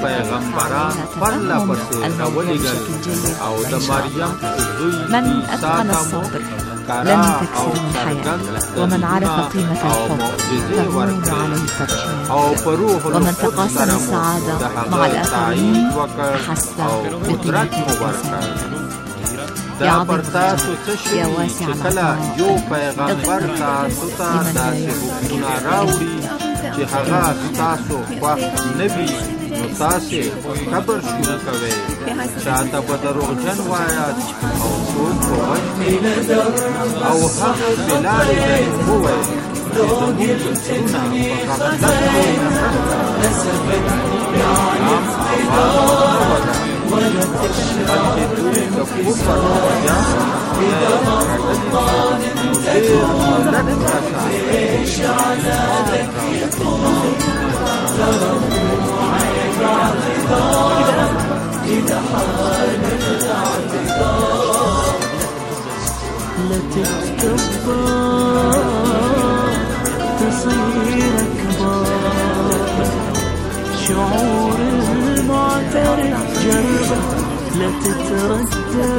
Speaker 4: تفهم الموضوع بشكل جيد. من أتقن الصبر لن تكسر الحياة، ومن عرف قيمة الحب تهون عليه التضحية، ومن تقاسم السعادة مع الآخرين أحس بقيمة الإنسان. يا عظيم يا واسع العطاء اغفر لمن لا يعرف
Speaker 12: چې هغه تاسو خوښ نه وي نو تاسې صبر شروع کوئ. چاته به دروغجن وایاست او څوک به وژنئ او حق بې لارې ته ووایئ چې زموږ زړونه په غفلت کې عام آواز ونه بلکې دوی د کفر په وجه
Speaker 13: لا تتكبر تصير أكبر، شعور المعترف جربه لا تتردد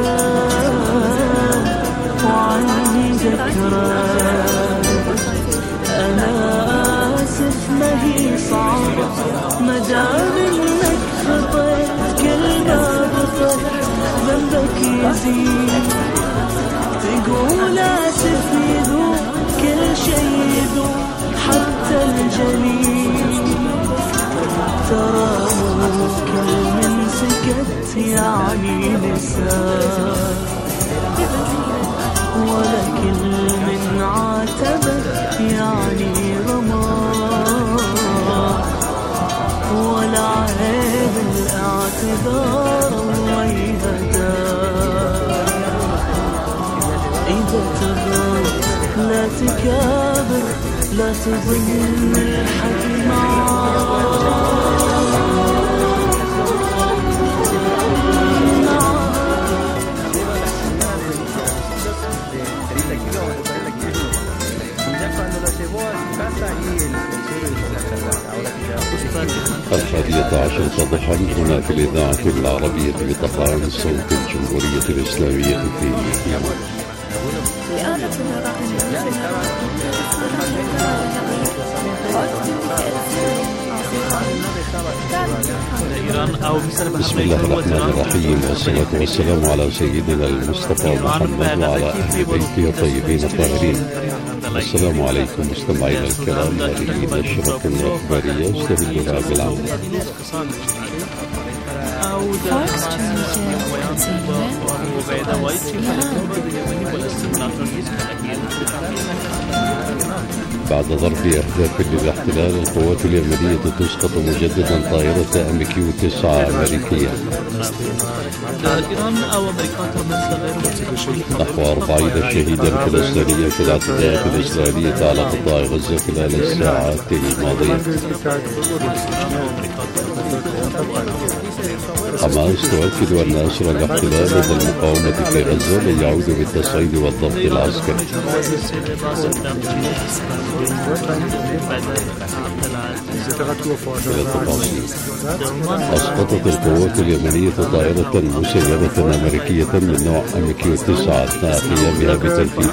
Speaker 13: وعني ذكرك. أنا آسف ما هي صعبة مدام إنك خطيت كلمة بطل ذنبك يزيد. تقول آسف يذوب كل شي يذوب حتى الجليل. ترى مو كل من سكت يعني لسان، ولا كل من عاتبك يعني رمى، ولا عيب الاعتذار الله يهداك. إذا تغير لا تكابر لا تظن الحق معاك.
Speaker 1: الحادية عشرة ضحى هنا في الإذاعة العربية بطهران صوت الجمهورية الإسلامية في اليمن. بسم الله الرحمن الرحيم، والصلاة والسلام على سيدنا المصطفى محمد وعلى أهل بيته الطيبين الطاهرين. السلام عليكم مستمعينا الكرام. هذه نشرة أخبارية استهلها بالعمل. بعد ضرب أهداف للاحتلال، القوات اليمنية تسقط مجددا طائرة أم كيو تسعة أمريكية. نحو أربعين شهيدا فلسطينيا في الاعتداءات الإسرائيلية على قطاع غزة خلال الساعات الماضية. حماس تؤكد أن أسرى الاحتلال ضد المقاومة في غزة لن يعود بالتصعيد والضبط العسكري. أسقطت القوات اليمنية طائرة مسيرة أمريكية من نوع أم كيو تسعة أثناء قيامها بتنفيذ